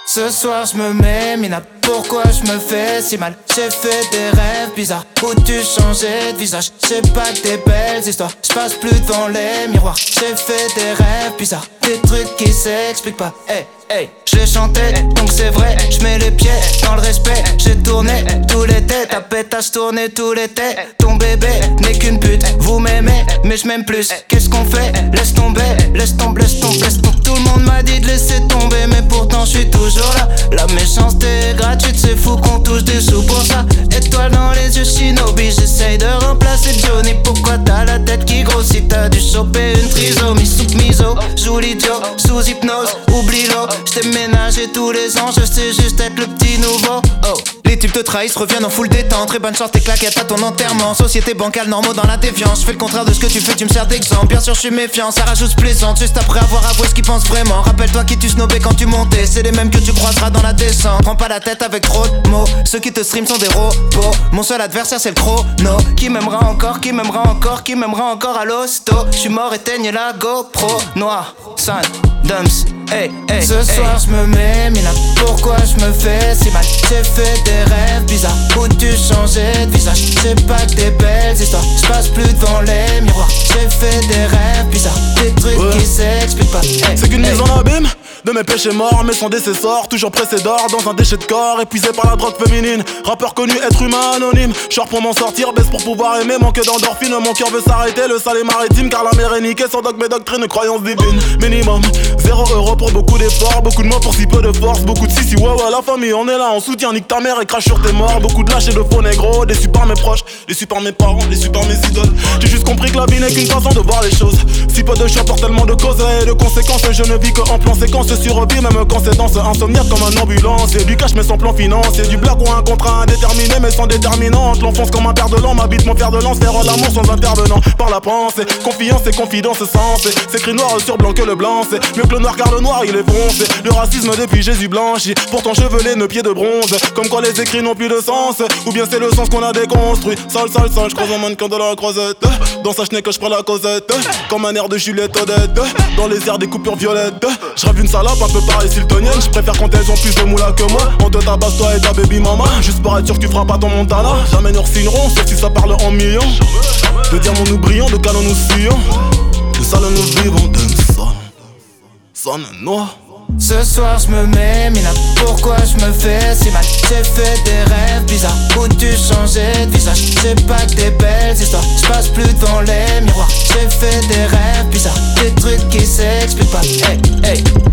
Ce soir je me mets mina, pourquoi je me fais si mal? J'ai fait des rêves bizarres où tu changeais de visage. J'ai pas que des belles histoires, je passe plus devant les miroirs. J'ai fait des rêves bizarres, des trucs qui s'expliquent pas. Hey, je l'ai chanté, donc c'est vrai, je mets les pieds dans le respect. J'ai tourné tout l'été, ta pétasse tournée tout l'été. Ton bébé n'est qu'une pute, vous m'aimez, mais je m'aime plus. Qu'est-ce qu'on fait? Laisse tomber, laisse tomber, laisse tomber, laisse tomber. Tout le monde m'a dit de laisser tomber, mais pourtant je suis toujours là. La méchanceté est gratuite, c'est fou qu'on touche des sous pour ça. Étoile dans les yeux, Shinobi, j'essaye de remplacer Johnny. Pourquoi t'as la tête qui grossit? T'as dû choper une trisomie. Soupe miso, joue l'idiot, sous hypnose, oublie-le. J't'ai ménagé tous les ans, je sais juste être le petit nouveau. Oh. Les types te trahissent, reviennent en full détente. Très bonne chance, tes claquettes à ton enterrement. Société bancale, normaux dans la défiance. Je fais le contraire de ce que tu fais, tu me sers d'exemple. Bien sûr, je suis méfiant, ça rajoute plaisante. Juste après avoir avoué ce qu'ils pensent vraiment. Rappelle-toi qui tu snobais quand tu montais. C'est les mêmes que tu croiseras dans la descente. Prends pas la tête avec trop de mots. Ceux qui te stream sont des robots. Mon seul adversaire, c'est le chrono. Qui m'aimera encore, qui m'aimera encore, qui m'aimera encore à l'hosto. J'suis mort, éteigne la GoPro. Noir, San, Dumps. Hey, ce soir je me mets mina, pourquoi je me fais si mal? J'ai fait des rêves bizarres où tu changeais de visage. J'ai pas que des belles histoires, je passe plus devant les miroirs. J'ai fait des rêves bizarres, des trucs qui s'expliquent pas. C'est qu'une mise en abîme de mes péchés morts, mais sans décessor, toujours pressé d'or dans un déchet de corps, épuisé par la drogue féminine. Rappeur connu, être humain anonyme. Short pour m'en sortir, baisse pour pouvoir aimer. Manque d'endorphine, mon cœur veut s'arrêter. Le sale est maritime, car la mer est niquée. Sans dogme et doctrine, croyance divine. Minimum 0 € pour beaucoup d'efforts. Beaucoup de mots pour si peu de force. Beaucoup de si ouais, la famille, on est là, on soutient. Nique ta mère et crache sur tes morts. Beaucoup de lâches et de faux négros. Déçus par mes proches, déçus par mes parents, déçus par mes idoles. J'ai juste compris que la vie n'est qu'une façon de voir les choses. Si peu de choix pour tellement de causes et de conséquences. Je ne vis que en plan séquence survie, même quand c'est danse insomniaque comme un ambulance. Et du cash mais sans plan financier. Du blague ou un contrat indéterminé mais sans déterminante. L'enfonce comme un père de l'an, m'habite mon fer de lance. Faire l'amour sans intervenant par la pensée. Confiance et confidence sensée. C'est écrit noir sur blanc que le blanc. C'est mieux que le noir car le noir il est foncé. Le racisme depuis Jésus blanchi. Pourtant chevelé, nos pieds de bronze. Comme quoi les écrits n'ont plus de sens. Ou bien c'est le sens qu'on a déconstruit. Sale, je croise un mannequin de la croisette. Dans sa chenille que je prends la causette. Comme un air de Juliette Odette. Dans les airs des coupures violettes. Je rêve une salope un peu pareil siltonienne. Je préfère quand elles ont plus de moula que moi. On te tabasse toi et ta baby mama. Juste pour être sûr que tu feras pas ton Montana. Jamais nous signerons sauf si ça parle en millions. De diamants nous brillons, de canons nous fuyons. De salles nous vivons, de sonne noir. Ce soir je me mets mina, pourquoi je me fais si mal? J'ai fait des rêves bizarres où tu changeais de visage. J'ai pas que des belles histoires, je passe plus devant les miroirs. J'ai fait des rêves bizarres, des trucs qui s'expliquent pas. Hey.